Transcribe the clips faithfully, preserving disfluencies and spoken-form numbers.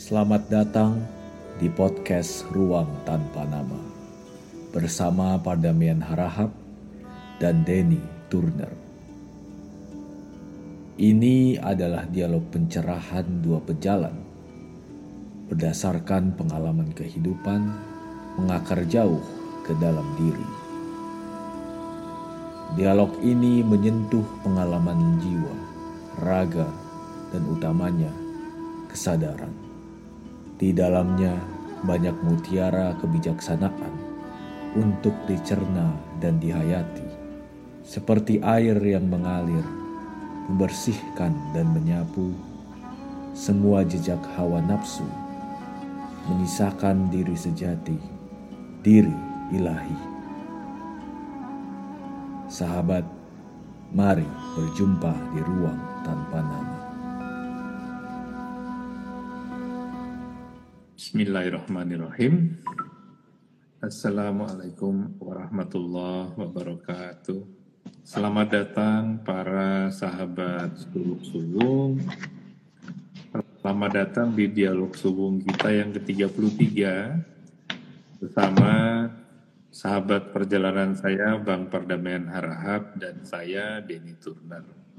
Selamat datang di podcast Ruang Tanpa Nama bersama Pardamaian Harahap dan Denny Turner. Ini adalah dialog pencerahan dua pejalan berdasarkan pengalaman kehidupan mengakar jauh ke dalam diri. Dialog ini menyentuh pengalaman jiwa, raga, dan utamanya kesadaran. Di dalamnya banyak mutiara kebijaksanaan untuk dicerna dan dihayati, seperti air yang mengalir, membersihkan dan menyapu semua jejak hawa nafsu, menyisakan diri sejati, diri ilahi. Sahabat, mari berjumpa di ruang tanpa nama. Bismillahirrahmanirrahim. Assalamualaikum warahmatullahi wabarakatuh. Selamat datang para sahabat suluk-sulung. Selamat datang di dialog suwung kita yang ke tiga puluh tiga bersama sahabat perjalanan saya Bang Pardamaian Harahap dan saya Denny Turner.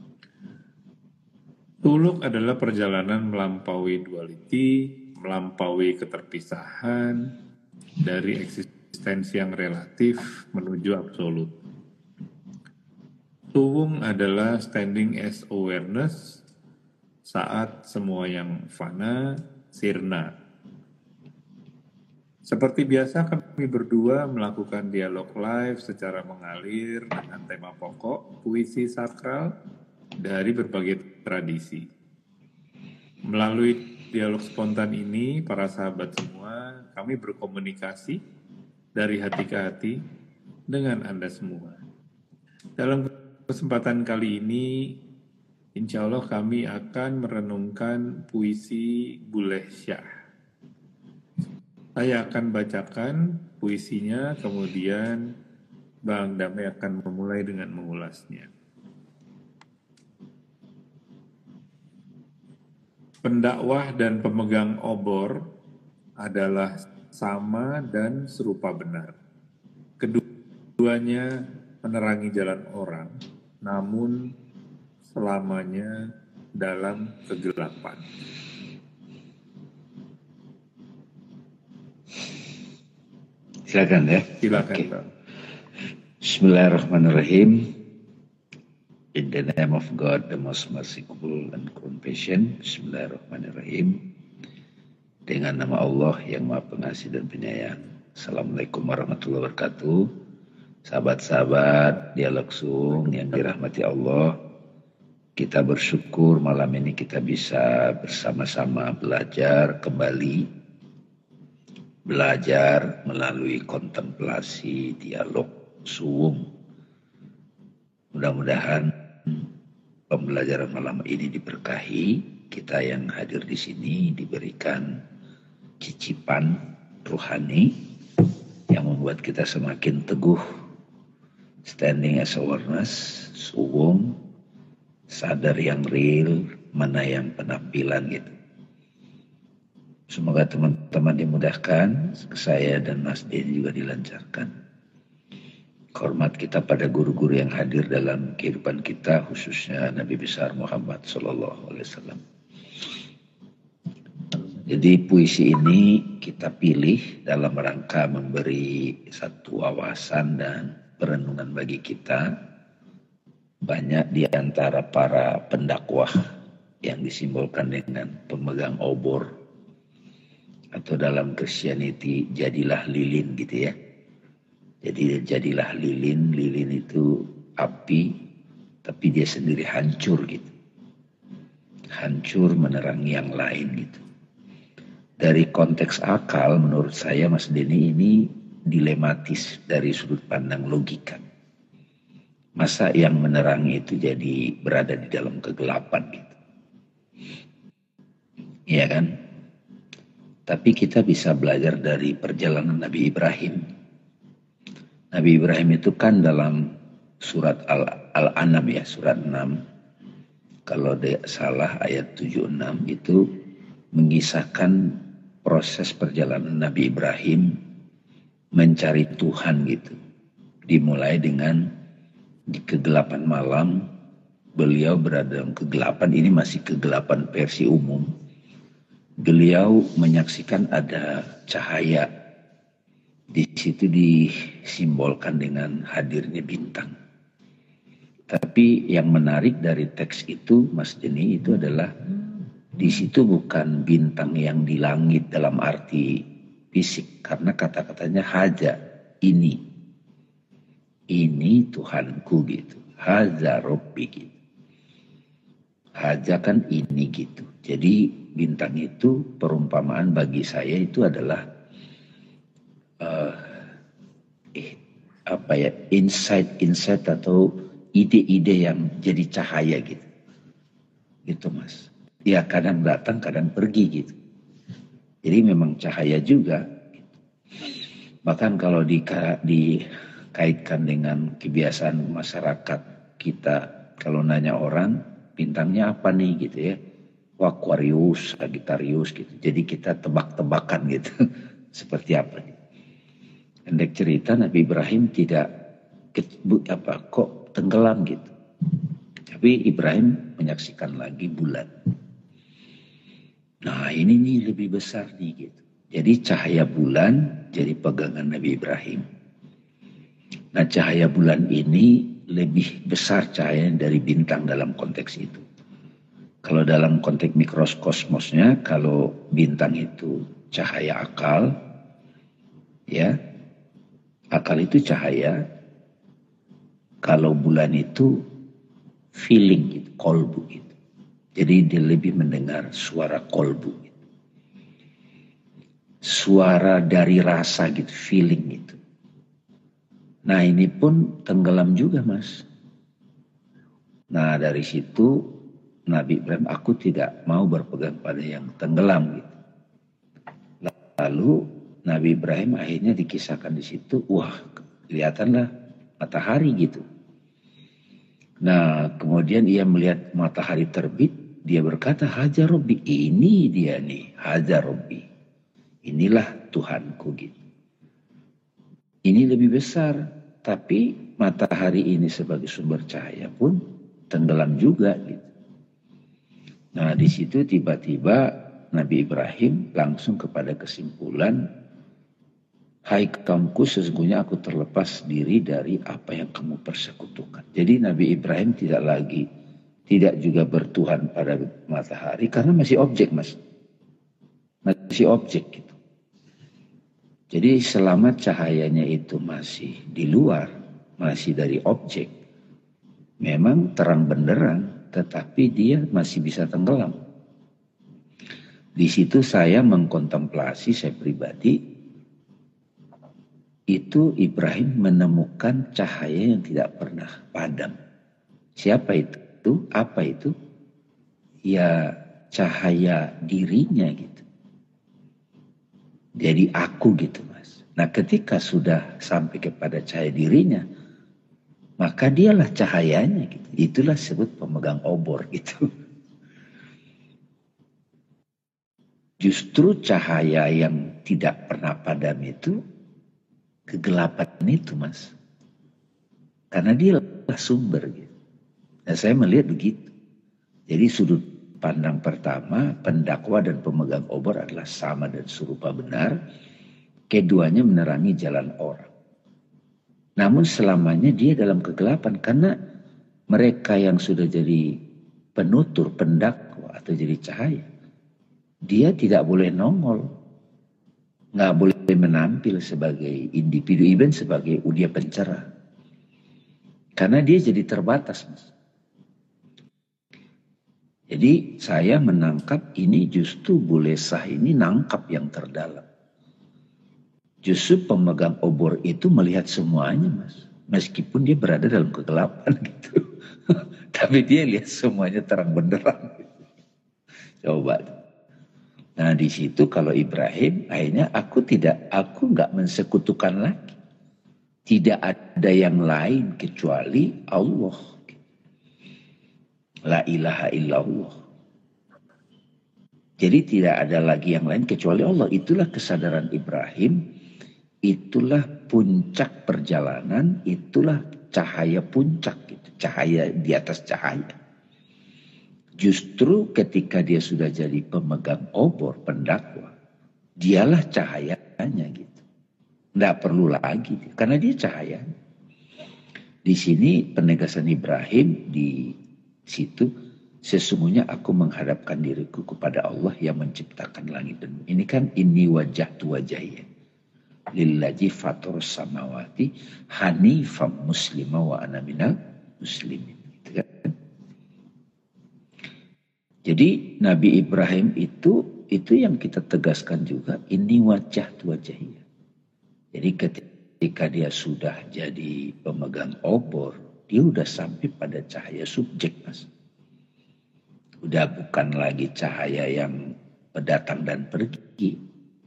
Suluk adalah perjalanan melampaui duality, melampaui keterpisahan dari eksistensi yang relatif menuju absolut. Suwung adalah standing as awareness saat semua yang fana sirna. Seperti biasa kami berdua melakukan dialog live secara mengalir dengan tema pokok puisi sakral dari berbagai tradisi. Melalui dialog spontan ini, para sahabat semua, kami berkomunikasi dari hati ke hati dengan Anda semua. Dalam kesempatan kali ini, insya Allah kami akan merenungkan puisi Buleh Syah. Saya akan bacakan puisinya, kemudian Bang Damai akan memulai dengan mengulasnya. Pendakwah dan pemegang obor adalah sama dan serupa benar. Keduanya menerangi jalan orang, namun selamanya dalam kegelapan. Silakan ya. Silakan, okay. Bang. Bismillahirrahmanirrahim. In the name of God, the most merciful and compassion. Bismillahirrahmanirrahim. Dengan nama Allah yang Maha Pengasih dan Penyayang. Assalamualaikum warahmatullahi wabarakatuh. Sahabat-sahabat dialog suwung yang dirahmati Allah. Kita bersyukur malam ini kita bisa bersama-sama belajar kembali. Belajar melalui kontemplasi dialog suwung. Mudah-mudahan pembelajaran malam ini diberkahi. Kita yang hadir di sini diberikan cicipan rohani yang membuat kita semakin teguh standing as awareness, suwung, sadar yang real, mana yang penampilan gitu. Semoga teman-teman dimudahkan, saya dan Mas Denny juga dilancarkan. Hormat kita pada guru-guru yang hadir dalam kehidupan kita, khususnya Nabi besar Muhammad Sallallahu Alaihi Wasallam. Jadi puisi ini kita pilih dalam rangka memberi satu wawasan dan perenungan bagi kita. Banyak di antara para pendakwah yang disimbolkan dengan pemegang obor, atau dalam Christianity jadilah lilin gitu ya. Jadi jadilah lilin, lilin itu api, tapi dia sendiri hancur gitu. Hancur menerangi yang lain gitu. Dari konteks akal menurut saya Mas Denny ini dilematis dari sudut pandang logika. Masa yang menerangi itu jadi berada di dalam kegelapan gitu. Iya kan? Tapi kita bisa belajar dari perjalanan Nabi Ibrahim. Nabi Ibrahim itu kan dalam surat Al- Al-An'am ya, surat enam. Kalau tidak salah ayat tujuh puluh enam itu mengisahkan proses perjalanan Nabi Ibrahim mencari Tuhan gitu. Dimulai dengan di kegelapan malam, beliau berada dalam kegelapan, ini masih kegelapan versi umum. Beliau menyaksikan ada cahaya. Di situ disimbolkan dengan hadirnya bintang. Tapi yang menarik dari teks itu, Mas Jeni, itu adalah di situ bukan bintang yang di langit dalam arti fisik, karena kata-katanya haja, ini, ini Tuhanku gitu, haja Robbi gitu, haja kan ini gitu. Jadi bintang itu perumpamaan bagi saya itu adalah Uh, eh, apa ya insight-insight atau ide-ide yang jadi cahaya gitu, gitu Mas. Ya kadang datang, kadang pergi gitu. Jadi memang cahaya juga. Gitu. Bahkan kalau di, dikaitkan dengan kebiasaan masyarakat kita, kalau nanya orang bintangnya apa nih gitu ya, Aquarius, Sagittarius gitu. Jadi kita tebak-tebakan gitu, seperti apa nih. Pendek cerita, Nabi Ibrahim tidak apa kok tenggelam gitu. Tapi Ibrahim menyaksikan lagi bulan. Nah ini nih lebih besar nih gitu. Jadi cahaya bulan jadi pegangan Nabi Ibrahim. Nah cahaya bulan ini lebih besar cahaya dari bintang dalam konteks itu. Kalau dalam konteks mikrokosmosnya, kalau bintang itu cahaya akal, ya. Akal itu cahaya, kalau bulan itu feeling gitu, kolbu gitu. Jadi dia lebih mendengar suara kolbu gitu. Suara dari rasa gitu, feeling gitu. Nah ini pun tenggelam juga Mas. Nah dari situ Nabi Ibrahim, aku tidak mau berpegang pada yang tenggelam gitu. Lalu Nabi Ibrahim akhirnya dikisahkan di situ, wah kelihatanlah matahari gitu. Nah kemudian ia melihat matahari terbit, dia berkata, haja Robbi, ini dia nih, haja Robbi. Inilah Tuhanku gitu. Ini lebih besar, tapi matahari ini sebagai sumber cahaya pun tenggelam juga gitu. Nah di situ tiba-tiba Nabi Ibrahim langsung kepada kesimpulan, hai kaumku, sesungguhnya aku terlepas diri dari apa yang kamu persekutukan. Jadi Nabi Ibrahim tidak lagi, tidak juga bertuhan pada matahari, karena masih objek Mas. Masih objek gitu. Jadi selama cahayanya itu masih di luar, masih dari objek, memang terang benderang, tetapi dia masih bisa tenggelam. Di situ saya mengkontemplasi, saya pribadi, itu Ibrahim menemukan cahaya yang tidak pernah padam. Siapa itu? Apa itu? Ya cahaya dirinya gitu. Jadi aku gitu Mas. Nah ketika sudah sampai kepada cahaya dirinya, maka dialah cahayanya gitu. Itulah disebut pemegang obor gitu. Justru cahaya yang tidak pernah padam itu kegelapan itu Mas. Karena dia adalah sumber gitu. Nah saya melihat begitu. Jadi sudut pandang pertama, pendakwa dan pemegang obor adalah sama dan serupa benar. Keduanya menerangi jalan orang. Namun selamanya dia dalam kegelapan. Karena mereka yang sudah jadi penutur, pendakwa atau jadi cahaya, dia tidak boleh nongol. Nggak boleh menampil sebagai individu, even sebagai dia pencerah. Karena dia jadi terbatas Mas. Jadi saya menangkap ini justru boleh sah ini nangkap yang terdalam. Justru pemegang obor itu melihat semuanya Mas. Meskipun dia berada dalam kegelapan gitu. Tapi dia lihat semuanya terang benderang. Gitu. Coba. Nah di situ kalau Ibrahim akhirnya aku tidak, aku nggak mensekutukan lagi. Tidak ada yang lain kecuali Allah. La ilaha illallah. Jadi tidak ada lagi yang lain kecuali Allah. Itulah kesadaran Ibrahim, itulah puncak perjalanan, itulah cahaya puncak, gitu. Cahaya di atas cahaya. Justru ketika dia sudah jadi pemegang obor, pendakwah, dialah cahayanya gitu. Tidak perlu lagi, karena dia cahaya. Di sini penegasan Ibrahim di situ, sesungguhnya aku menghadapkan diriku kepada Allah yang menciptakan langit dan bumi. Ini kan ini wajah tu wajahnya. Lillazi fatorus samawati hanifam muslima wa ana minal muslimin. Gitu kan? Jadi Nabi Ibrahim itu itu yang kita tegaskan juga, ini wajah tu wajahnya. Jadi ketika Ketika dia sudah jadi pemegang obor, dia udah sampai pada cahaya subjek, Mas. Udah bukan lagi cahaya yang datang dan pergi.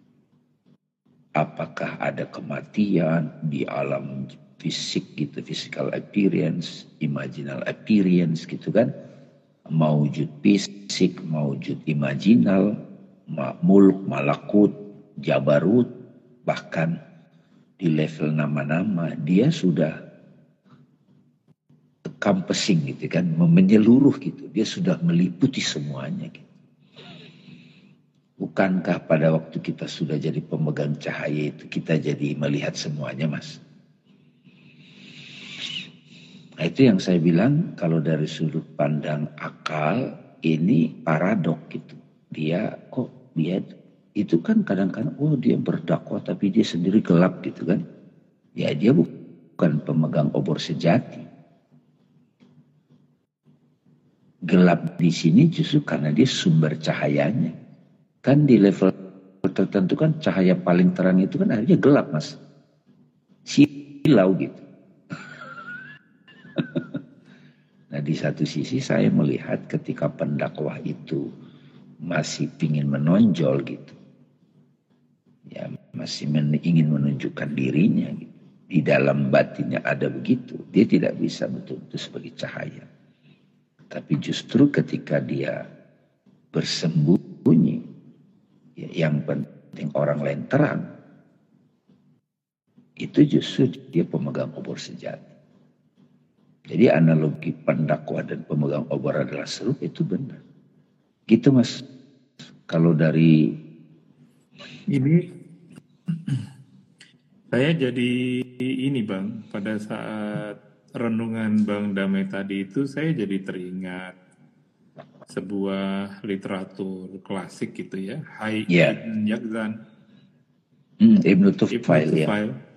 Apakah ada kematian di alam fisik gitu, physical appearance, imaginal appearance gitu kan. Maujud fisik, maujud imaginal, mulk, malakut, jabarut, bahkan di level nama-nama dia sudah encompassing gitu kan, menyeluruh gitu. Dia sudah meliputi semuanya gitu. Bukankah pada waktu kita sudah jadi pemegang cahaya itu kita jadi melihat semuanya, Mas? Nah, itu yang saya bilang kalau dari sudut pandang akal ini paradok gitu. Dia kok dia itu kan kadang-kadang, oh dia berdakwah tapi dia sendiri gelap gitu kan. Ya dia bukan pemegang obor sejati. Gelap di sini justru karena dia sumber cahayanya. Kan di level tertentu kan cahaya paling terang itu kan akhirnya gelap, Mas. Silau gitu. Nah di satu sisi saya melihat ketika pendakwah itu masih ingin menonjol gitu. Ya masih men, ingin menunjukkan dirinya gitu. Di dalam batinnya ada begitu, dia tidak bisa betul-betul sebagai cahaya. Tapi justru ketika dia bersembunyi, ya, yang penting orang lain terang, itu justru dia pemegang obor sejati. Jadi analogi pendakwah dan pemegang obor adalah serupa, itu benar. Gitu, Mas. Kalau dari ini saya jadi ini Bang, pada saat renungan Bang Damai tadi itu saya jadi teringat sebuah literatur klasik gitu ya, Hai ya. Ibn Yaqzan, hmm, Ibnu Tufail, ya.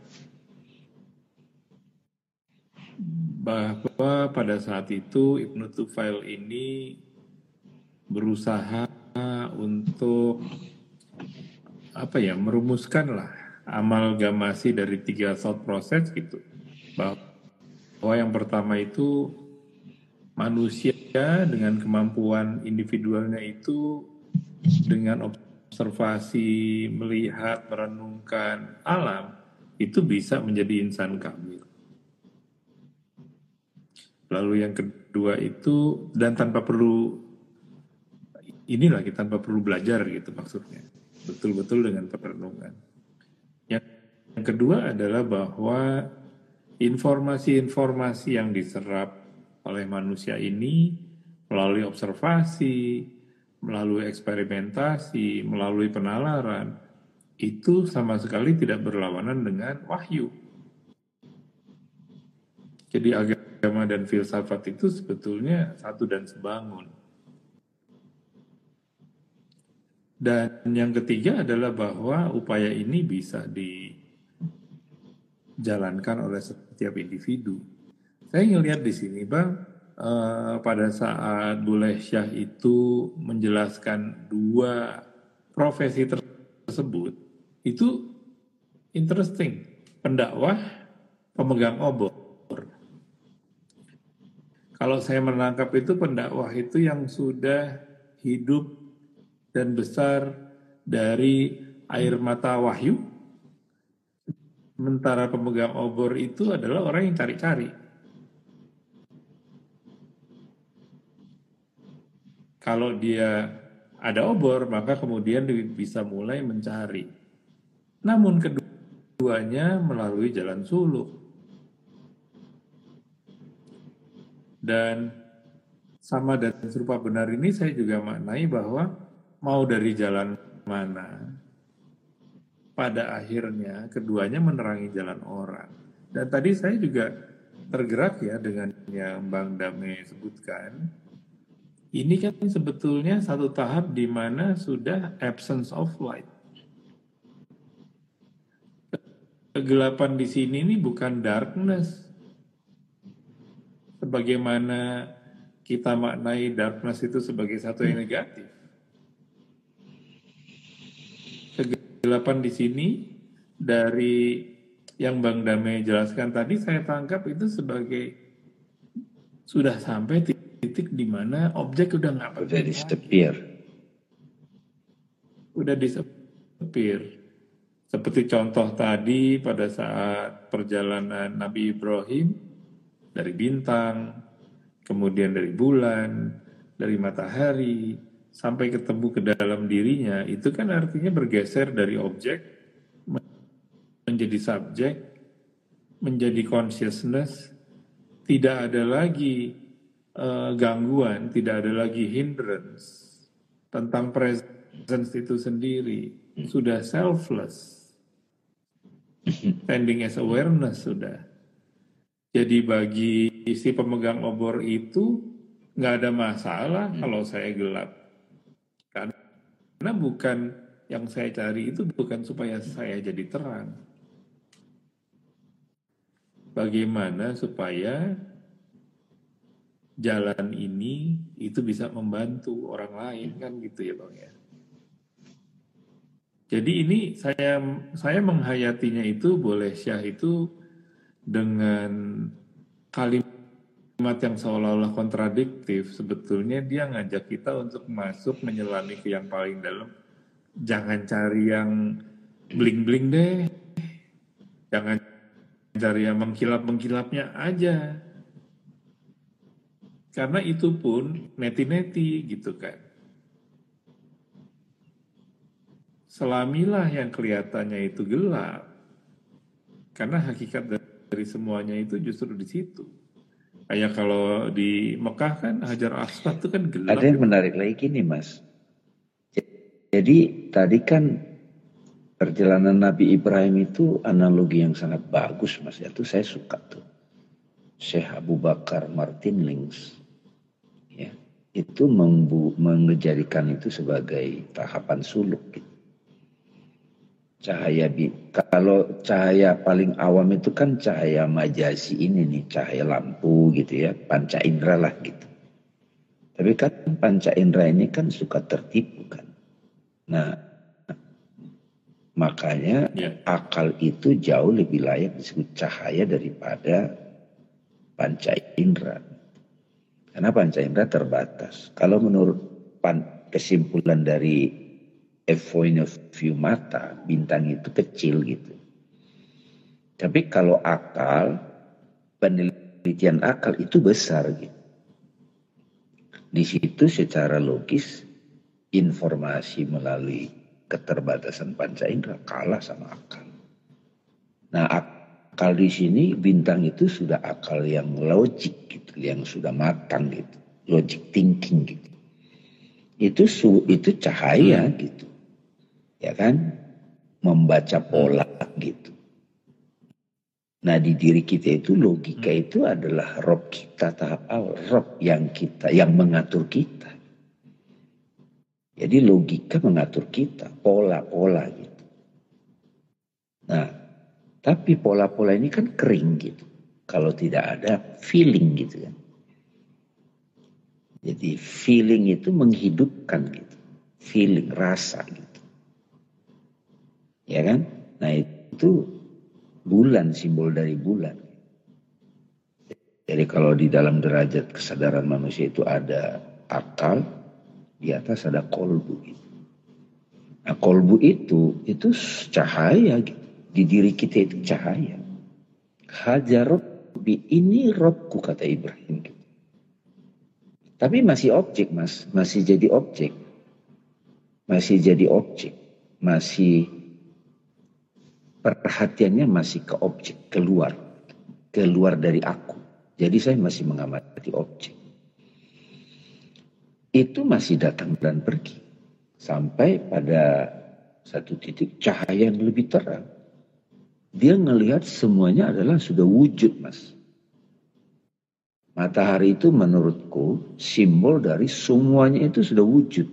Bahwa pada saat itu Ibnu Tufail ini berusaha untuk apa ya, merumuskan lah amalgamasi dari tiga thought process gitu. Bahwa yang pertama itu manusia dengan kemampuan individualnya itu dengan observasi, melihat, merenungkan alam itu bisa menjadi insan kamil. Lalu yang kedua itu, dan tanpa perlu inilah kita tanpa perlu belajar gitu maksudnya. Betul-betul dengan perenungan. Yang kedua adalah bahwa informasi-informasi yang diserap oleh manusia ini melalui observasi, melalui eksperimentasi, melalui penalaran, itu sama sekali tidak berlawanan dengan wahyu. Jadi agama dan filsafat itu sebetulnya satu dan sebangun. Dan yang ketiga adalah bahwa upaya ini bisa di jalankan oleh setiap individu. Saya ngelihat di sini Bang, eh, pada saat Boleh Syah itu menjelaskan dua profesi tersebut, itu interesting. Pendakwah, pemegang obor. Kalau saya menangkap itu pendakwah itu yang sudah hidup dan besar dari air mata wahyu. Sementara pemegang obor itu adalah orang yang cari-cari. Kalau dia ada obor, maka kemudian bisa mulai mencari. Namun keduanya melalui jalan suluk. Dan sama dan serupa benar ini saya juga maknai bahwa mau dari jalan mana, pada akhirnya keduanya menerangi jalan orang. Dan tadi saya juga tergerak ya dengan yang Bang Dame sebutkan. Ini kan sebetulnya satu tahap di mana sudah absence of light. Kegelapan di sini ini bukan darkness. Sebagaimana kita maknai darkness itu sebagai satu yang negatif. Kegelapan di sini dari yang Bang Dame jelaskan tadi saya tangkap itu sebagai sudah sampai titik di mana objek udah nggak penting udah disappear. Udah disappear. Seperti contoh tadi pada saat perjalanan Nabi Ibrahim dari bintang, kemudian dari bulan, dari matahari, sampai ketemu ke dalam dirinya, itu kan artinya bergeser dari objek menjadi subjek, menjadi consciousness, tidak ada lagi uh, gangguan, tidak ada lagi hindrance tentang presence itu sendiri, sudah selfless, standing as awareness sudah. Jadi bagi si pemegang obor itu nggak ada masalah hmm. kalau saya gelap, karena bukan yang saya cari itu bukan supaya saya jadi terang. Bagaimana supaya jalan ini itu bisa membantu orang lain, kan gitu ya Bang ya. Jadi ini saya saya menghayatinya itu boleh Syah itu dengan kalimat yang seolah-olah kontradiktif, sebetulnya dia ngajak kita untuk masuk menyelami ke yang paling dalam. Jangan cari yang bling-bling deh, jangan cari yang mengkilap-mengkilapnya aja, karena itu pun neti-neti gitu kan. Selamilah yang kelihatannya itu gelap, karena hakikat dari semuanya itu justru di situ. Kayak kalau di Mekah kan Hajar Aswad itu kan gelap. Ada yang menarik lagi nih Mas. Jadi tadi kan perjalanan Nabi Ibrahim itu analogi yang sangat bagus Mas. Itu saya suka tuh. Syekh Abu Bakar Martin Lings ya, itu membu- mengejadikan itu sebagai tahapan suluk gitu. Cahaya bi kalau cahaya paling awam itu kan cahaya majazi ini nih, cahaya lampu gitu ya, panca indera lah gitu. Tapi kan panca indera ini kan suka tertipu kan. Nah, makanya ya, akal itu jauh lebih layak disebut cahaya daripada panca indera. Karena panca indera terbatas. Kalau menurut pan, kesimpulan dari a point of view mata, bintang itu kecil gitu. Tapi kalau akal, penelitian akal itu besar gitu. Di situ secara logis informasi melalui keterbatasan panca indera kalah sama akal. Nah, akal di sini bintang itu sudah akal yang logik gitu, yang sudah matang gitu, logic thinking gitu. Itu su, itu cahaya gitu, ya kan, membaca pola gitu. Nah di diri kita itu logika itu adalah rob kita tahap awal, rob yang kita, yang mengatur kita. Jadi logika mengatur kita, pola-pola gitu. Nah, tapi pola-pola ini kan kering gitu. Kalau tidak ada feeling gitu kan. Jadi feeling itu menghidupkan gitu. Feeling, rasa gitu. Ya kan? Nah itu bulan, simbol dari bulan. Jadi kalau di dalam derajat kesadaran manusia itu ada akal, di atas ada kolbu gitu. Nah kolbu itu itu cahaya gitu. Di diri kita itu cahaya. Hajar Rabbi, ini Robku kata Ibrahim gitu. Tapi masih objek Mas, masih jadi objek. masih jadi objek, masih perhatiannya masih ke objek, keluar, keluar dari aku. Jadi saya masih mengamati objek. Itu masih datang dan pergi. Sampai pada satu titik cahaya yang lebih terang. Dia ngelihat semuanya adalah sudah wujud, Mas. Matahari itu menurutku simbol dari semuanya itu sudah wujud.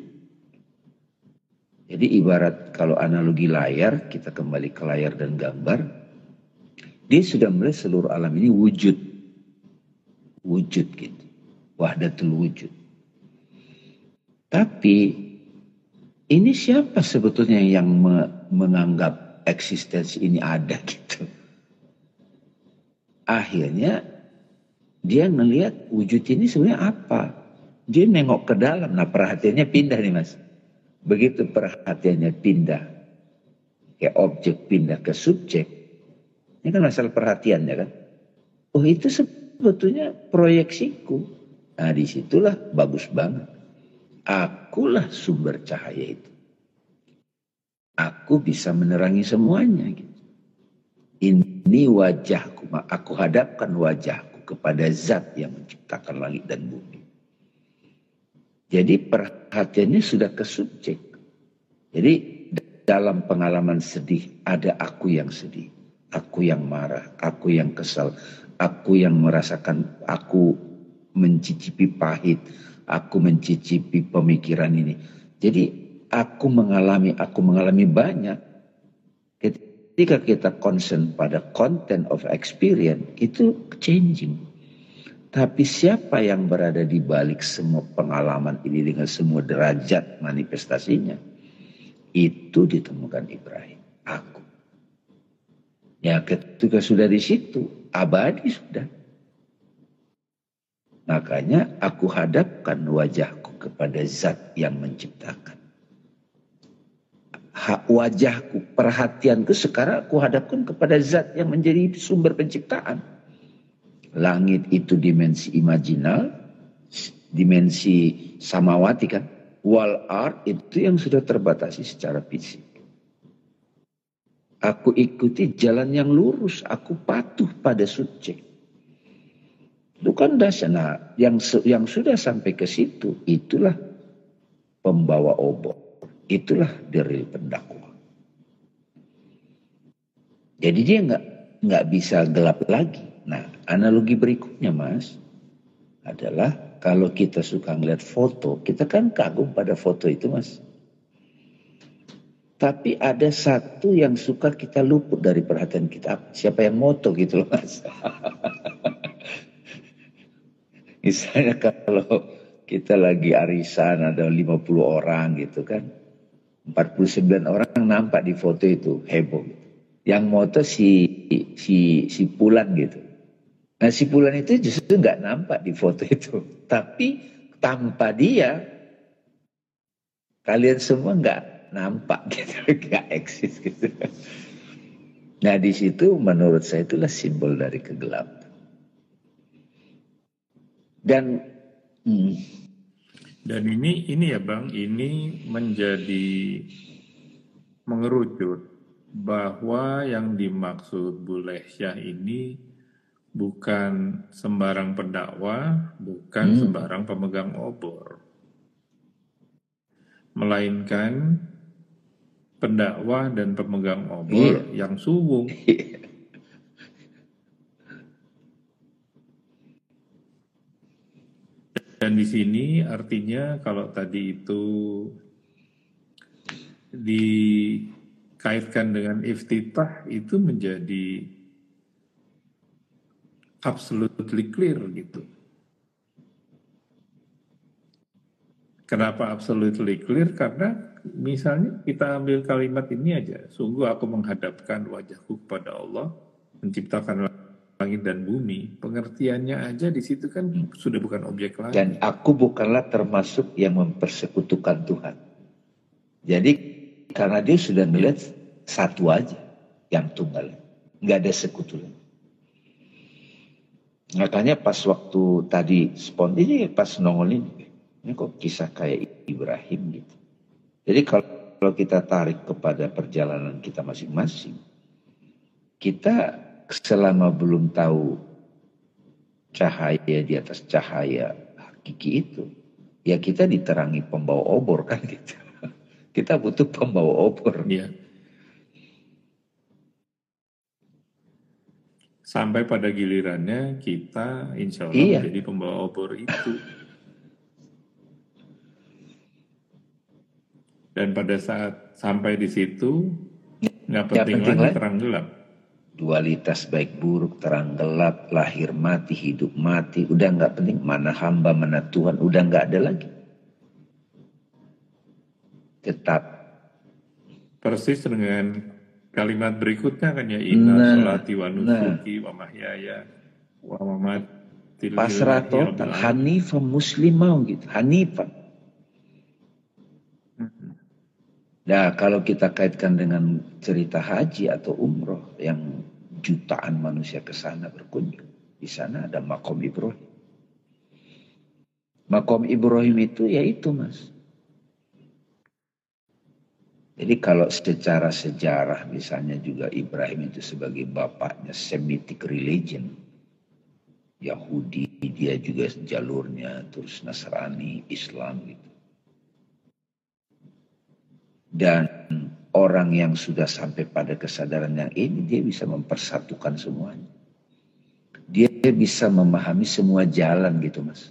Jadi ibarat kalau analogi layar, kita kembali ke layar dan gambar, dia sudah melihat seluruh alam ini wujud. Wujud gitu. Wahdatul wujud. Tapi ini siapa sebetulnya yang me menganggap eksistensi ini ada gitu. Akhirnya dia ngelihat wujud ini sebenarnya apa. Dia nengok ke dalam. Nah perhatiannya pindah nih Mas. Begitu perhatiannya pindah. Kayak objek pindah ke subjek. Ini kan masalah perhatiannya kan. Oh itu sebetulnya proyeksiku. Nah disitulah bagus banget. Akulah sumber cahaya itu. Aku bisa menerangi semuanya gitu. Ini wajahku. Aku hadapkan wajahku kepada zat yang menciptakan langit dan bumi. Jadi perhatiannya sudah ke subjek. Jadi dalam pengalaman sedih ada aku yang sedih. Aku yang marah. Aku yang kesal. Aku yang merasakan, aku mencicipi pahit. Aku mencicipi pemikiran ini. Jadi aku mengalami, aku mengalami banyak. Ketika kita concern pada content of experience, itu changing. Tapi siapa yang berada di balik semua pengalaman ini dengan semua derajat manifestasinya? Itu ditemukan Ibrahim, aku. Ya ketika sudah di situ, abadi sudah. Makanya aku hadapkan wajahku kepada zat yang menciptakan. Hak wajahku, perhatianku sekarang aku hadapkan kepada zat yang menjadi sumber penciptaan. Langit itu dimensi imajinal, dimensi samawati kan. Wal art itu yang sudah terbatasi secara fisik. Aku ikuti jalan yang lurus, aku patuh pada subjek. Itu kan dasar yang yang sudah sampai ke situ, itulah pembawa obor. Itulah dari pendakwa. Jadi dia nggak nggak bisa gelap lagi. Nah, analogi berikutnya Mas adalah kalau kita suka ngeliat foto, kita kan kagum pada foto itu Mas. Tapi ada satu yang suka kita luput dari perhatian kita. Siapa yang moto gitu loh Mas. Misalnya kalau kita lagi arisan ada lima puluh orang gitu kan. empat puluh sembilan orang nampak di foto itu, heboh. Yang moto si si si Pulan gitu. Nah si Pulan itu justru nggak nampak di foto itu. Tapi tanpa dia, kalian semua nggak nampak gitu, nggak eksis gitu. Nah di situ menurut saya itulah simbol dari kegelapan. Dan hmm, Dan ini ini ya Bang, ini menjadi mengerucut bahwa yang dimaksud Boleh Syah ini bukan sembarang pendakwah, bukan hmm. sembarang pemegang obor. Melainkan pendakwah dan pemegang obor iya. yang suwung. Dan di sini artinya kalau tadi itu dikaitkan dengan iftitah itu menjadi absolutely clear gitu. Kenapa absolutely clear? Karena misalnya kita ambil kalimat ini aja, sungguh aku menghadapkan wajahku kepada Allah, menciptakan langit dan bumi, pengertiannya aja di situ kan sudah bukan objek lagi. Dan aku bukanlah termasuk yang mempersekutukan Tuhan. Jadi karena dia sudah melihat satu aja yang tunggal, nggak ada sekutu lagi. Makanya pas waktu tadi spontan ini pas nongol ini, ini kok kisah kayak Ibrahim gitu. Jadi kalau kita tarik kepada perjalanan kita masing-masing, kita selama belum tahu cahaya di atas cahaya hakiki itu, ya kita diterangi pembawa obor kan gitu. Kita butuh pembawa obor. Iya. Sampai pada gilirannya kita insya Allah Iya. menjadi pembawa obor itu. Dan pada saat sampai di situ, nggak penting, penting lagi terang gelap. Dualitas baik buruk, terang gelap, lahir mati, hidup mati, udah nggak penting. Mana hamba, mana Tuhan, udah nggak ada lagi. Tetap. Persis dengan kalimat berikutnya kan ya, inna nah, sholati wa nusuki nah. wa mahyaya wa mamati pasrah total, hanifah muslimah gitu, hanifah. Hmm. Nah kalau kita kaitkan dengan cerita haji atau umroh yang jutaan manusia ke sana berkunjung, di sana ada makom Ibrahim. Makom Ibrahim itu yaitu mas. Jadi kalau secara sejarah misalnya juga Ibrahim itu sebagai bapaknya Semitic religion. Yahudi dia juga jalurnya, terus Nasrani, Islam gitu. Dan orang yang sudah sampai pada kesadaran yang ini, dia bisa mempersatukan semuanya. Dia bisa memahami semua jalan gitu mas.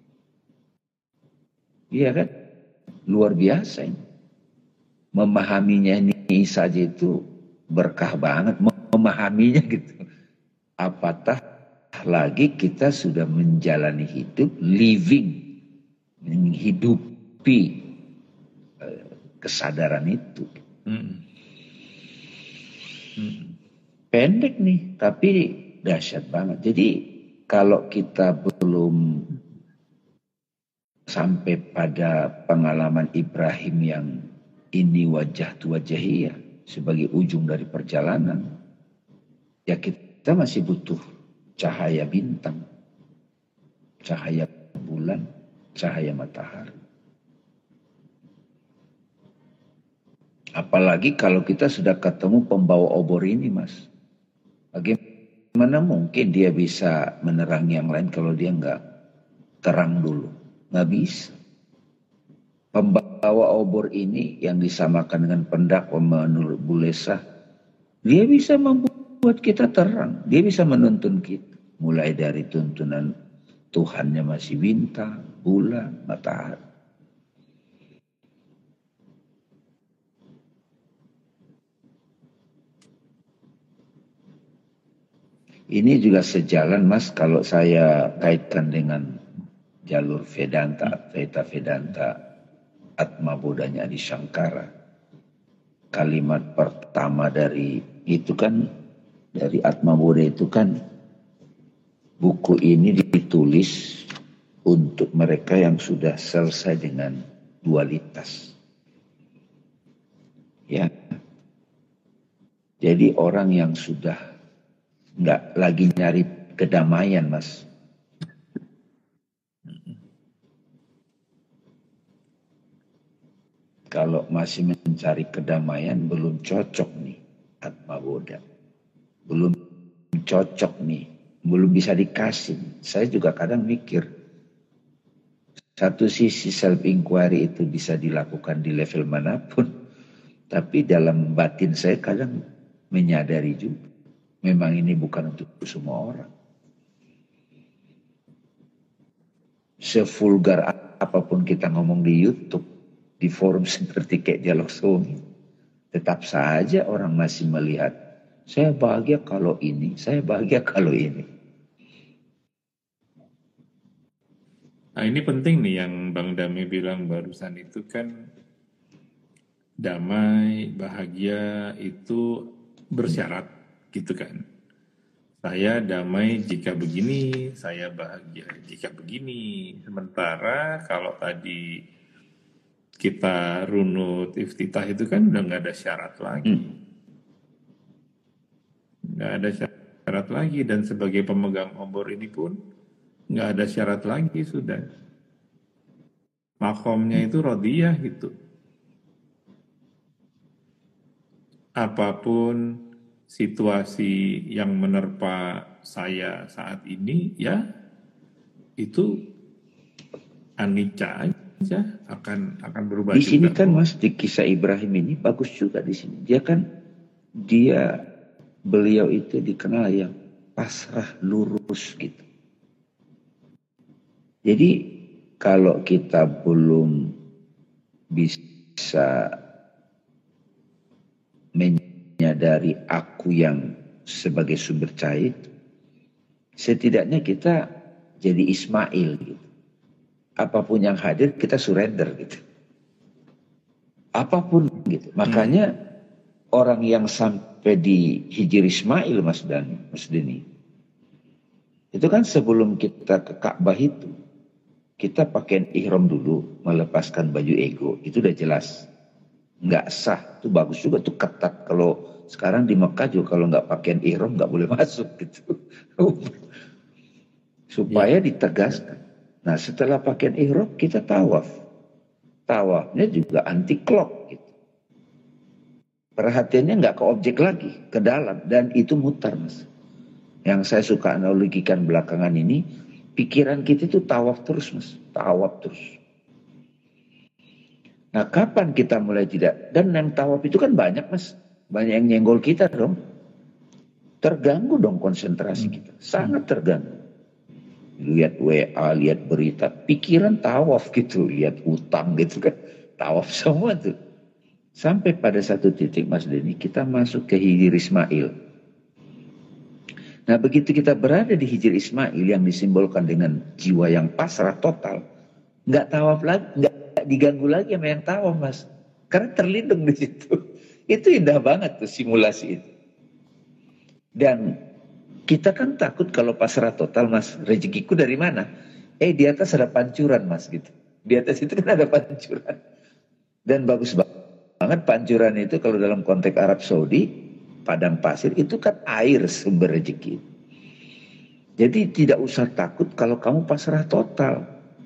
Iya kan? Luar biasa ini. Memahaminya ini saja itu berkah banget. Memahaminya gitu. Apatah lagi kita sudah menjalani hidup, living, menghidupi kesadaran itu. Hmm. Hmm. Pendek nih, tapi dahsyat banget. Jadi kalau kita belum sampai pada pengalaman Ibrahim yang ini wajah tu wajahiyah sebagai ujung dari perjalanan, ya kita masih butuh cahaya bintang, cahaya bulan, cahaya matahari. Apalagi kalau kita sudah ketemu pembawa obor ini mas. Bagaimana mungkin dia bisa menerangi yang lain kalau dia nggak terang dulu? Nggak bisa. Pembawa obor ini yang disamakan dengan pendakwa menurut Bulesah, dia bisa membuat kita terang. Dia bisa menuntun kita. Mulai dari tuntunan Tuhannya masih bintang, bulan, matahari. Ini juga sejalan mas kalau saya kaitkan dengan jalur Vedanta, Advaita Vedanta, Atma Bodhanya Adi Shankara. Kalimat pertama dari itu kan, dari Atma Bodha itu kan, buku ini ditulis untuk mereka yang sudah selesai dengan dualitas. Ya. Jadi orang yang sudah nggak lagi nyari kedamaian mas. Kalau masih mencari kedamaian belum cocok nih Atma Bodha. Belum cocok nih, belum bisa dikasih. Saya juga kadang mikir, satu sisi self inquiry itu bisa dilakukan di level manapun, tapi dalam batin saya kadang menyadari juga memang ini bukan untuk semua orang. Sevulgar apapun kita ngomong di YouTube, di forum seperti kayak Dialog Suwung, tetap saja orang masih melihat, saya bahagia kalau ini, saya bahagia kalau ini. Nah ini penting nih yang Bang Dami bilang barusan itu kan, damai, bahagia itu bersyarat. Gitu kan. Saya damai jika begini, saya bahagia jika begini. Sementara kalau tadi kita runut iftitah itu kan udah nggak ada syarat lagi. Nggak ada syarat lagi. Dan sebagai pemegang obor ini pun nggak ada syarat lagi sudah. Makomnya itu rodiyah gitu. apapun situasi yang menerpa saya saat ini, ya itu anicca aja, akan akan berubah Di sini juga kan kok. Mas, di kisah Ibrahim ini bagus juga di sini. Dia kan dia beliau itu dikenal yang pasrah lurus gitu. Jadi kalau kita belum bisa menyadari aku yang sebagai sumber cahaya, setidaknya kita jadi Ismail gitu. Apapun yang hadir kita surrender gitu. Apapun gitu. Makanya hmm. orang yang sampai di Hijr Ismail Mas dan Mas Deni, itu kan sebelum kita ke Ka'bah itu, kita pakai ihram dulu, melepaskan baju ego, itu udah jelas. Nggak sah, itu bagus juga tuh ketat. Kalau sekarang di Mekah juga kalau nggak pakai ihram nggak boleh masuk gitu. Supaya ya. ditegaskan. Nah setelah pakai ihram kita tawaf. Tawafnya juga anti clock gitu. Perhatiannya nggak ke objek lagi, ke dalam. Dan itu mutar Mas. Yang saya suka analogikan belakangan ini, pikiran kita itu tawaf terus Mas. Tawaf terus. Nah kapan kita mulai tidak? Dan yang tawaf itu kan banyak Mas. Banyak yang nyenggol kita dong. Terganggu dong konsentrasi kita. Sangat terganggu. Lihat W A, lihat berita. Pikiran tawaf gitu. Lihat utang gitu kan. Tawaf semua tuh. Sampai pada satu titik Mas Denny, kita masuk ke Hijr Ismail. Nah begitu kita berada di Hijr Ismail yang disimbolkan dengan jiwa yang pasrah total. Nggak tawaf lagi, nggak diganggu lagi sama yang tawaf Mas. Karena terlindung di situ. Itu indah banget tuh simulasi itu. Dan kita kan takut kalau pasrah total Mas, rezekiku dari mana? Eh di atas ada pancuran Mas gitu. Di atas itu kan ada pancuran. Dan bagus banget pancuran itu kalau dalam konteks Arab Saudi, padang pasir itu kan air sumber rezeki. Jadi tidak usah takut kalau kamu pasrah total.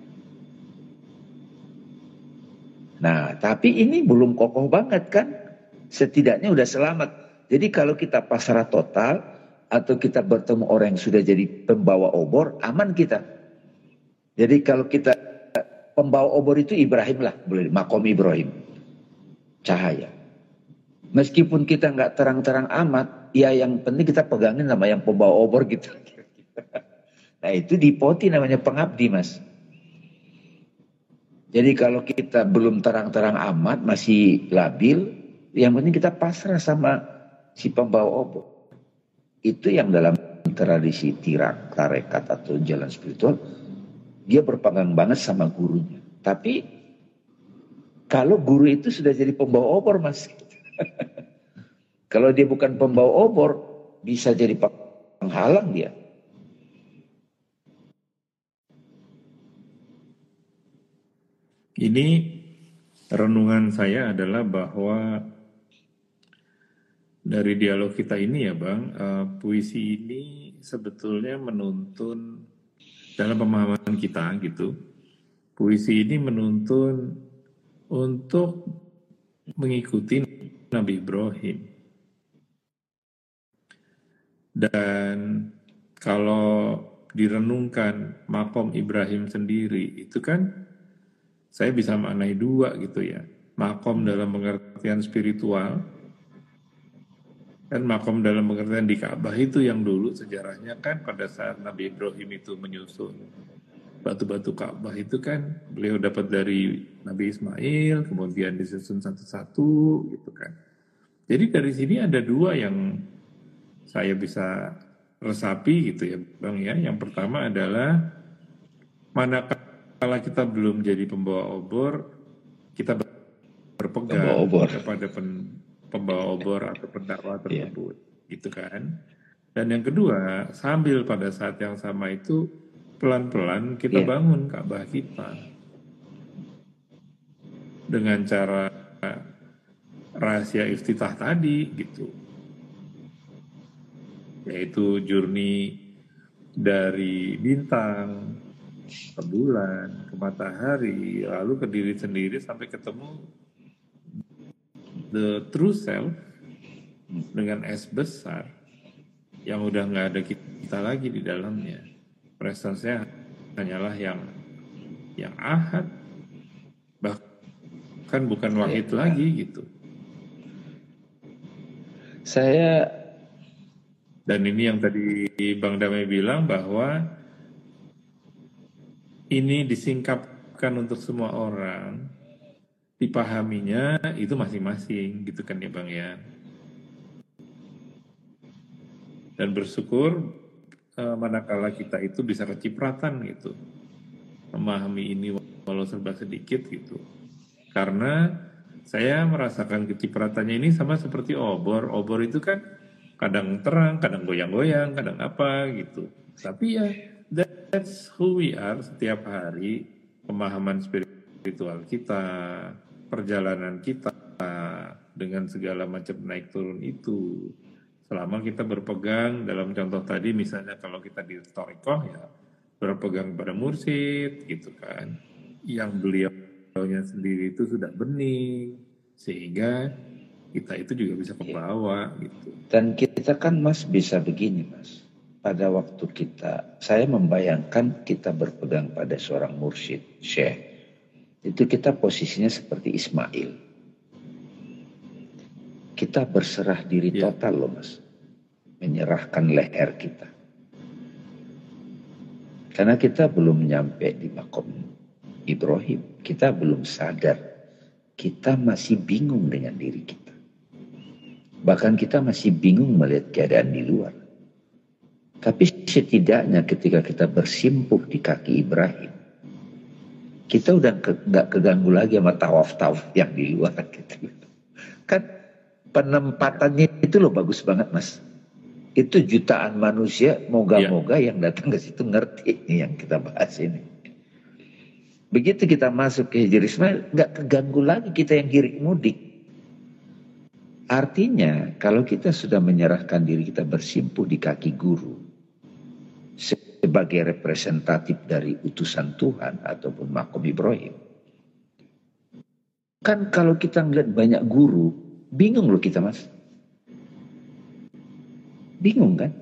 Nah tapi ini belum kokoh banget kan. Setidaknya udah selamat. Jadi kalau kita pasrah total, atau kita bertemu orang yang sudah jadi pembawa obor, aman kita. Jadi kalau kita pembawa obor itu Ibrahim lah, boleh makom Ibrahim, cahaya. Meskipun kita nggak terang-terang amat, ya yang penting kita pegangin sama yang pembawa obor gitu. Nah itu dipoti namanya pengabdi Mas. Jadi kalau kita belum terang-terang amat, masih labil, yang penting kita pasrah sama si pembawa obor. Itu yang dalam tradisi tirak, tarekat atau jalan spiritual, dia berpegang banget sama gurunya. Tapi kalau guru itu sudah jadi pembawa obor Mas. Kalau dia bukan pembawa obor, bisa jadi penghalang dia. Ini renungan saya adalah bahwa dari dialog kita ini ya Bang, uh, puisi ini sebetulnya menuntun dalam pemahaman kita gitu. Puisi ini menuntun untuk mengikuti Nabi Ibrahim. Dan kalau direnungkan makom Ibrahim sendiri, itu kan saya bisa maknai dua gitu ya. Makom dalam pengertian spiritual, kan makom dalam pengertian di Ka'bah itu yang dulu sejarahnya kan pada saat Nabi Ibrahim itu menyusun batu-batu Ka'bah itu kan beliau dapat dari Nabi Ismail, kemudian disusun satu-satu gitu kan. Jadi dari sini ada dua yang saya bisa resapi gitu ya Bang ya. Yang pertama adalah manakala kita belum jadi pembawa obor, kita berpegang obor. kepada pen, pembawa obor atau pendakwah tersebut, yeah. gitu kan. Dan yang kedua, sambil pada saat yang sama itu pelan-pelan kita yeah. bangun Ka'bah kita dengan cara rahasia iftitah tadi, gitu. Yaitu journey dari bintang ke bulan, ke matahari, lalu ke diri sendiri sampai ketemu the true self dengan es besar yang udah nggak ada kita lagi di dalamnya. Presensnya hanyalah yang yang ahad, bahkan bukan wahid ya, lagi gitu. Saya dan ini yang tadi Bang Damai bilang bahwa ini disingkapkan untuk semua orang, dipahaminya itu masing-masing gitu kan ya Bang ya. Dan bersyukur eh, manakala kita itu bisa kecipratan gitu, memahami ini walau serba sedikit gitu. Karena saya merasakan kecipratannya ini sama seperti obor. Obor itu kan kadang terang, kadang goyang-goyang, kadang apa gitu. Tapi ya that's who we are setiap hari. Pemahaman spiritual kita, perjalanan kita dengan segala macam naik turun itu. Selama kita berpegang dalam contoh tadi misalnya kalau kita di Thorikoh ya berpegang pada mursyid gitu kan. Yang beliaunya sendiri itu sudah bening sehingga kita itu juga bisa ke bawah gitu. Dan kita kan Mas bisa begini Mas. Pada waktu kita, saya membayangkan kita berpegang pada seorang mursyid, syekh. Itu kita posisinya seperti Ismail. Kita berserah diri ya. Total loh Mas. Menyerahkan leher kita. Karena kita belum nyampe di makom Ibrahim. Kita belum sadar. Kita masih bingung dengan diri kita. Bahkan kita masih bingung melihat keadaan di luar. Tapi setidaknya ketika kita bersimpuh di kaki Ibrahim, kita udah ke, gak keganggu lagi sama tawaf-tawaf yang di luar gitu. Kan penempatannya itu loh bagus banget Mas. Itu jutaan manusia, moga-moga ya. Yang datang ke situ ngerti nih yang kita bahas ini. Begitu kita masuk ke Hijr Ismail, gak keganggu lagi kita yang hirik mudik. Artinya kalau kita sudah menyerahkan diri kita bersimpuh di kaki guru sebagai representatif dari utusan Tuhan ataupun makom Ibrahim. Kan kalau kita ngeliat banyak guru, bingung loh kita Mas. Bingung kan?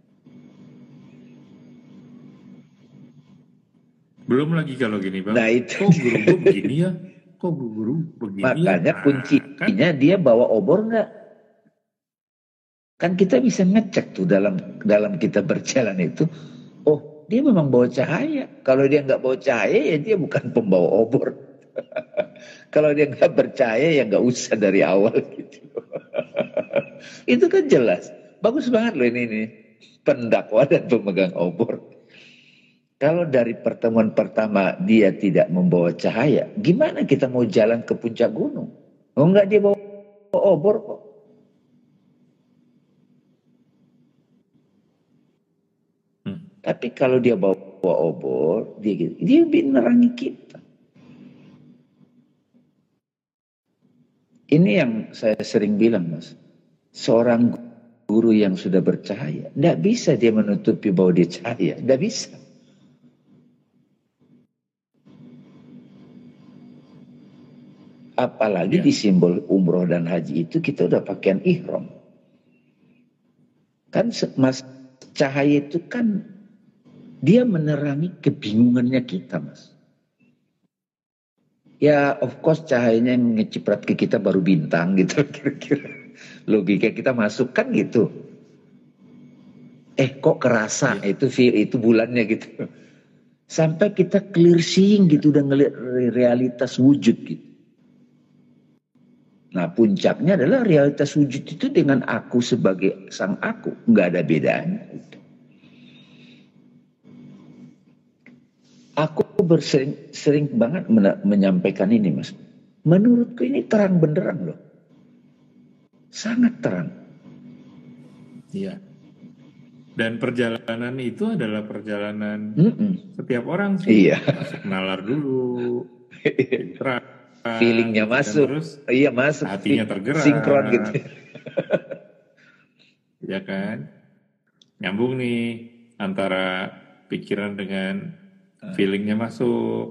Belum lagi kalau gini Bang. Nah itu. Kok guru gue begini ya? Kok guru begini Makanya ya? Nah, kuncinya kan? dia bawa obor nggak? Kan kita bisa ngecek tuh dalam dalam kita berjalan itu. Oh dia memang bawa cahaya. Kalau dia nggak bawa cahaya ya dia bukan pembawa obor. Kalau dia nggak percaya ya nggak usah dari awal gitu. Itu kan jelas. Bagus banget loh ini, ini. Pendakwa dan pemegang obor. Kalau dari pertemuan pertama dia tidak membawa cahaya, gimana kita mau jalan ke puncak gunung? Oh enggak dia bawa obor kok. Hmm. Tapi kalau dia bawa obor, dia gitu, dia menerangi kita. Ini yang saya sering bilang Mas. Seorang guru yang sudah bercahaya, tidak bisa dia menutupi bahwa dia cahaya, tidak bisa. Apalagi ya. Di simbol umroh dan haji itu kita udah pakaian ihram. Kan Mas, cahaya itu kan dia menerangi kebingungannya kita Mas. Ya of course cahayanya yang ngeciprat ke kita baru bintang gitu kira-kira. Logika kita masuk kan gitu. Eh kok kerasa ya. itu itu bulannya gitu. Sampai kita clear seeing gitu udah ngeliat realitas wujud gitu. Nah puncaknya adalah realitas wujud itu dengan aku sebagai sang aku. Nggak ada bedanya. Aku bersering, sering banget menyampaikan ini Mas. Menurutku ini terang benderang loh. Sangat terang. Iya. Dan perjalanan itu adalah perjalanan Mm-mm. setiap orang sih. Iya. Masuk nalar dulu. Terang. Feelingnya masuk, terus iya masuk, hatinya tergerak, sinkron gitu, ya kan, nyambung nih antara pikiran dengan feelingnya masuk,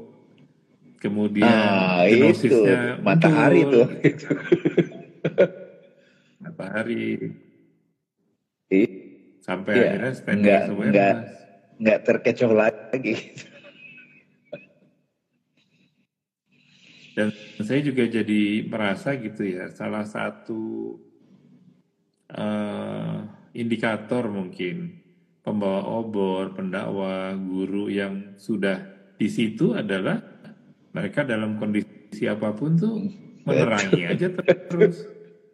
kemudian ah, genosisnya itu matahari muncul. itu, matahari. I- Sampai iya, akhirnya standing nggak as nggak awareness. nggak terkecoh lagi. Dan saya juga jadi merasa gitu ya, salah satu eh, indikator mungkin pembawa obor, pendakwah, guru yang sudah di situ adalah mereka dalam kondisi apapun tuh menerangi aja terus.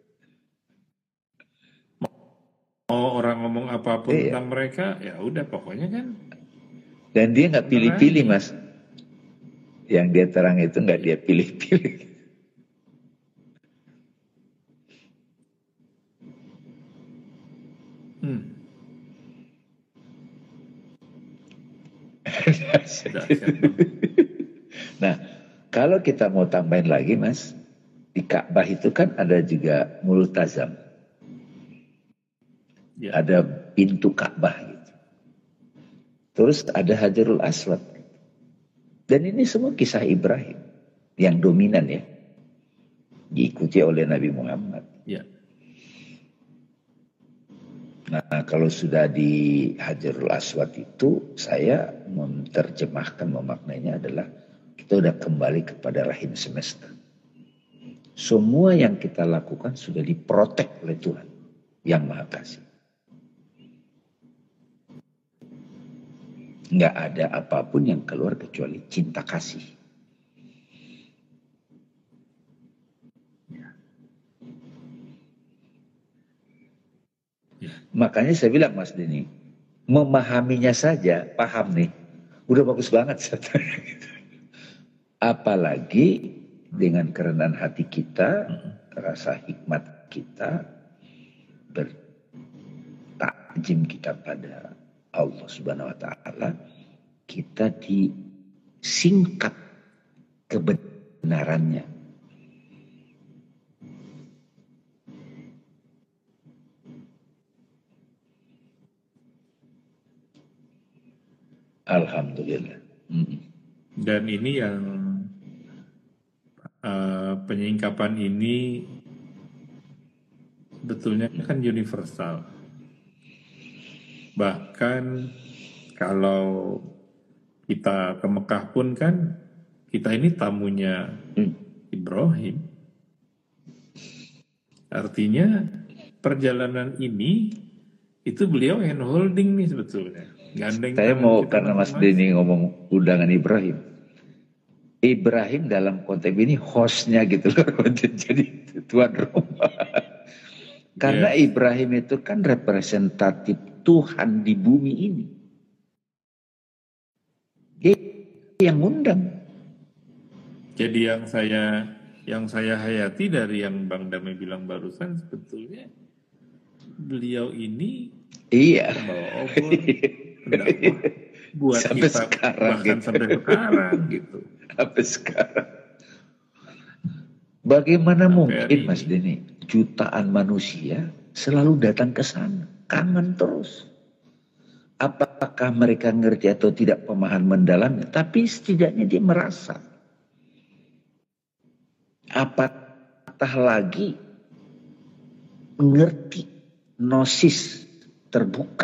Mau orang ngomong apapun Iya. tentang mereka, ya udah pokoknya kan. Dan dia nggak pilih-pilih, Menerangi. Mas. Yang dia terang itu nggak dia pilih-pilih. Hmm. Dahsyat. Dahsyat banget. Nah, kalau kita mau tambahin lagi, Mas, di Ka'bah itu kan ada juga multazam. Ya. Ada pintu Ka'bah gitu. Terus ada Hajarul Aswad. Dan ini semua kisah Ibrahim yang dominan ya. Diikuti oleh Nabi Muhammad. Ya. Nah, kalau sudah di Hajarul Aswad itu, saya menerjemahkan, memaknainya adalah kita udah kembali kepada rahim semesta. Semua yang kita lakukan sudah diprotek oleh Tuhan yang Maha Kasih. Nggak ada apapun yang keluar kecuali cinta kasih. Makanya saya bilang, Mas Denny, memahaminya saja, paham nih, udah bagus banget. Apalagi dengan kerendahan hati kita, rasa hikmat kita, bertakjim kita pada Allah Subhanahu wa Ta'ala, kita disingkat kebenarannya. Alhamdulillah. Mm. Dan ini yang uh, penyingkapan ini betulnya kan universal. Bahkan kalau kita ke Mekah pun kan kita ini tamunya Ibrahim. Artinya perjalanan ini itu beliau hand holding nih sebetulnya. Gandeng Saya tangan mau kita karena Mas masing-masing. Denny ngomong undangan Ibrahim. Ibrahim dalam konteks ini hostnya gitu loh. Jadi tuan rumah. Karena Yes. Ibrahim itu kan representatif Tuhan di bumi ini. Dia yang ngundang. Jadi yang saya yang saya hayati dari yang Bang Damai bilang barusan sebetulnya beliau ini Iya. pembawa obor, pendakwah buat Sampai kita sekarang bahkan gitu. sampai sekarang gitu. Sampai sekarang. Bagaimana Sampai mungkin hari Mas ini. Denny jutaan manusia selalu datang ke sana, kangen terus. Apakah mereka ngerti atau tidak pemahaman mendalamnya, tapi setidaknya dia merasa. Apatah lagi mengerti, gnosis terbuka.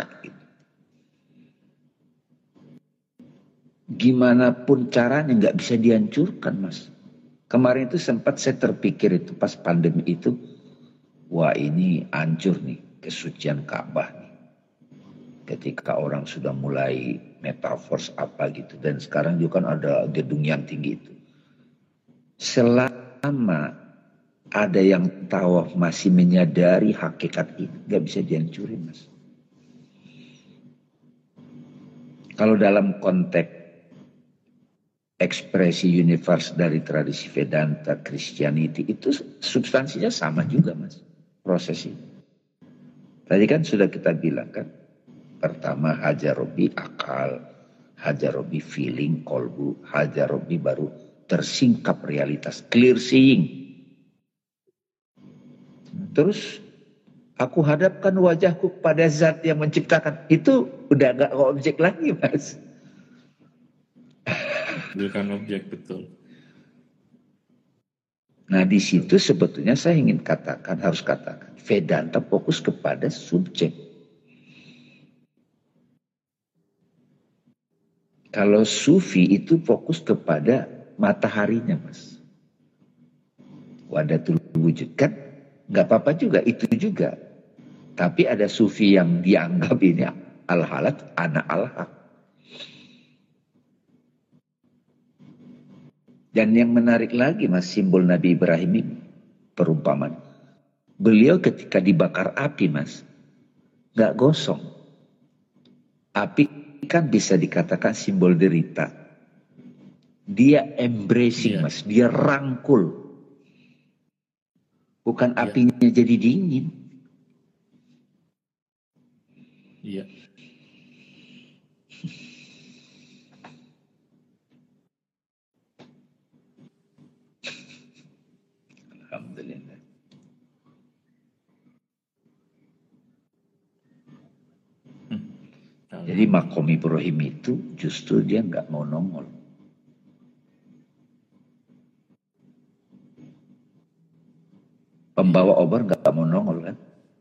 Gimana pun caranya nggak bisa dihancurkan, Mas. Kemarin itu sempat saya terpikir itu pas pandemi itu, wah ini hancur nih kesucian Ka'bah nih. Ketika orang sudah mulai metaverse apa gitu, dan sekarang juga kan ada gedung yang tinggi itu. Selama ada yang tawaf masih menyadari hakikat ini, nggak bisa dihancurin, Mas. Kalau dalam konteks ekspresi universe dari tradisi Vedanta, Christianity, itu substansinya sama juga, Mas. Proses ini. Tadi kan sudah kita bilang kan, pertama hajarobi akal, hajarobi feeling, kolbu, hajarobi baru tersingkap realitas, clear seeing. Terus aku hadapkan wajahku pada zat yang menciptakan. Itu udah gak objek lagi, Mas. Bukan objek, betul. Nah di situ sebetulnya saya ingin katakan, harus katakan, Vedanta fokus kepada subjek. Kalau Sufi itu fokus kepada mataharinya, Mas. Wadatul wujud kan, nggak apa-apa juga, itu juga. Tapi ada Sufi yang dianggap ini al-halat, anak al-haq. Dan yang menarik lagi, Mas, simbol Nabi Ibrahim ini, perumpamaan. Beliau ketika dibakar api, Mas, nggak gosong. Api kan bisa dikatakan simbol derita. Dia embracing, yeah. Mas, dia rangkul. Bukan yeah. apinya jadi dingin. Iya. Yeah. Alhamdulillah. Hmm. Jadi makom Ibrahim itu justru dia nggak mau nongol. Pembawa obor nggak mau nongol kan?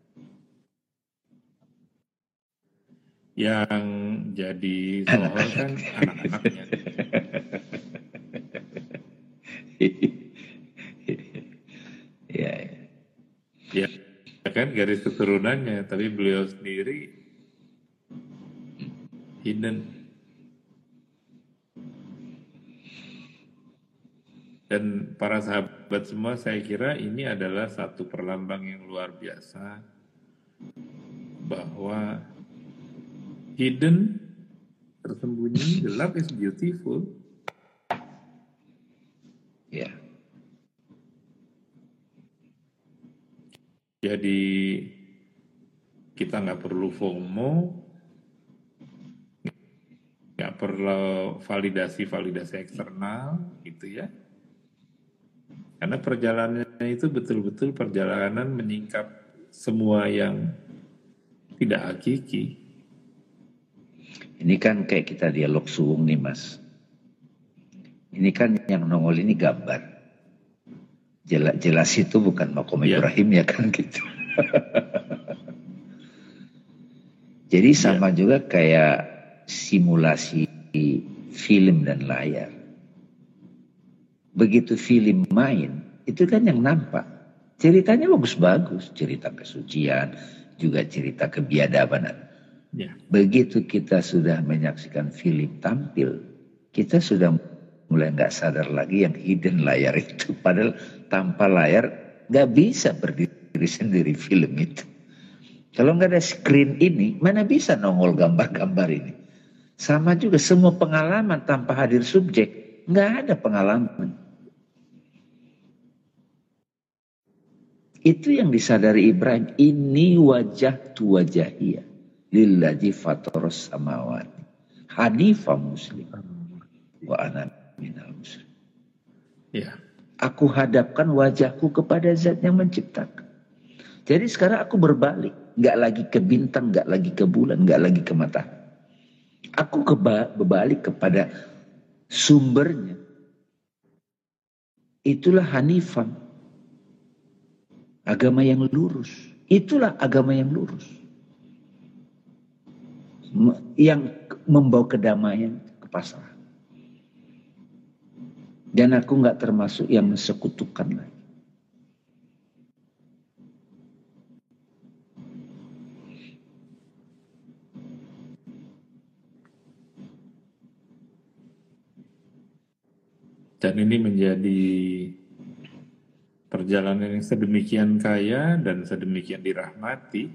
Yang jadi sohor kan anak-anaknya. Ya, ya. Ya kan garis keturunannya, tapi beliau sendiri hidden. Dan para sahabat semua, saya kira ini adalah satu perlambang yang luar biasa bahwa hidden, tersembunyi, gelap is beautiful. Ya. Yeah. Jadi kita nggak perlu FOMO, nggak perlu validasi-validasi eksternal, gitu ya. Karena perjalanannya itu betul-betul perjalanan menyingkap semua yang tidak hakiki. Ini kan kayak kita dialog suwung nih, Mas. Ini kan yang nongol ini gambar. Jelas, jelas itu bukan makom yeah. Ibrahim ya kan gitu. Jadi sama yeah. juga kayak simulasi film dan layar. Begitu film main, itu kan yang nampak. Ceritanya bagus-bagus. Cerita kesucian, juga cerita kebiadaban. Yeah. Begitu kita sudah menyaksikan film tampil, kita sudah mulai nggak sadar lagi yang hidden layar itu. Padahal tanpa layar nggak bisa berdiri sendiri film itu. Kalau nggak ada screen ini, mana bisa nongol gambar-gambar ini. Sama juga semua pengalaman tanpa hadir subjek, nggak ada pengalaman. Itu yang disadari Ibrahim. Ini wajah tu wajahiyah lillazi fataros samawati hanifah muslim wa ana minal muslim. Ya. Aku hadapkan wajahku kepada zat yang menciptakan. Jadi sekarang aku berbalik. Nggak lagi ke bintang, nggak lagi ke bulan, nggak lagi ke matahari. Aku keba- berbalik kepada sumbernya. Itulah hanifah. Agama yang lurus. Itulah agama yang lurus. Yang membawa kedamaian, kepasaran. Dan aku nggak termasuk yang mensekutukan lagi. Dan ini menjadi perjalanan yang sedemikian kaya dan sedemikian dirahmati.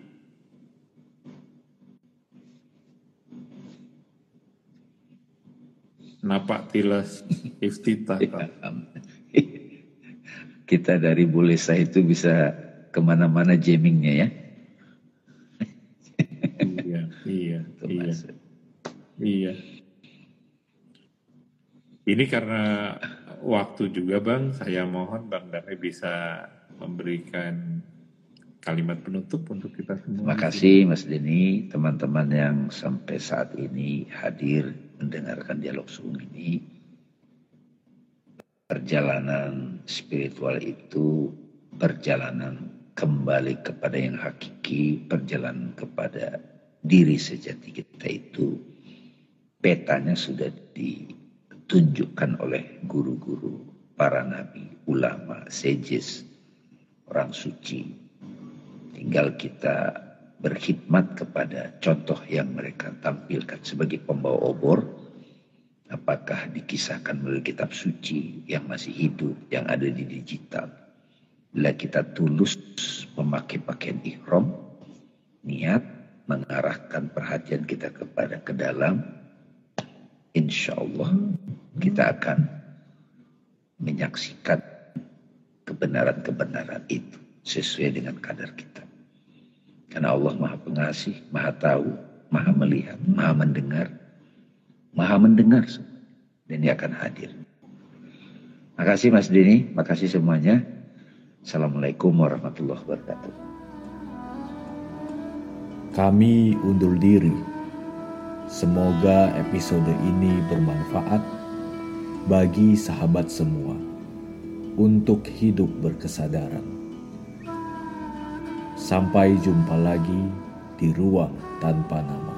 Napak tilas iftitah. Kita dari Bulesa itu bisa kemana-mana jammingnya ya. Iya, iya, iya, iya. Ini karena waktu juga Bang, saya mohon Bang Damai bisa memberikan kalimat penutup untuk kita semua. Terima kasih Mas Denny, teman-teman yang sampai saat ini hadir mendengarkan dialog suwung ini. perjalanan spiritual itu perjalanan kembali kepada yang hakiki, perjalanan kepada diri sejati kita itu petanya sudah ditunjukkan oleh guru-guru, para nabi, ulama, sejis, orang suci. Tinggal kita berkhidmat kepada contoh yang mereka tampilkan sebagai pembawa obor. Apakah dikisahkan melalui kitab suci yang masih hidup, yang ada di digital. Bila kita tulus memakai pakaian ihram, niat mengarahkan perhatian kita kepada ke dalam, insya Allah kita akan menyaksikan kebenaran-kebenaran itu sesuai dengan kadar kita. Karena Allah Maha Pengasih, Maha Tahu, Maha Melihat, Maha Mendengar, Maha mendengar dan Dia akan hadir. Makasih Mas Dini, makasih semuanya. Assalamualaikum warahmatullahi wabarakatuh. Kami undur diri. Semoga episode ini bermanfaat bagi sahabat semua untuk hidup berkesadaran. Sampai jumpa lagi di ruang tanpa nama.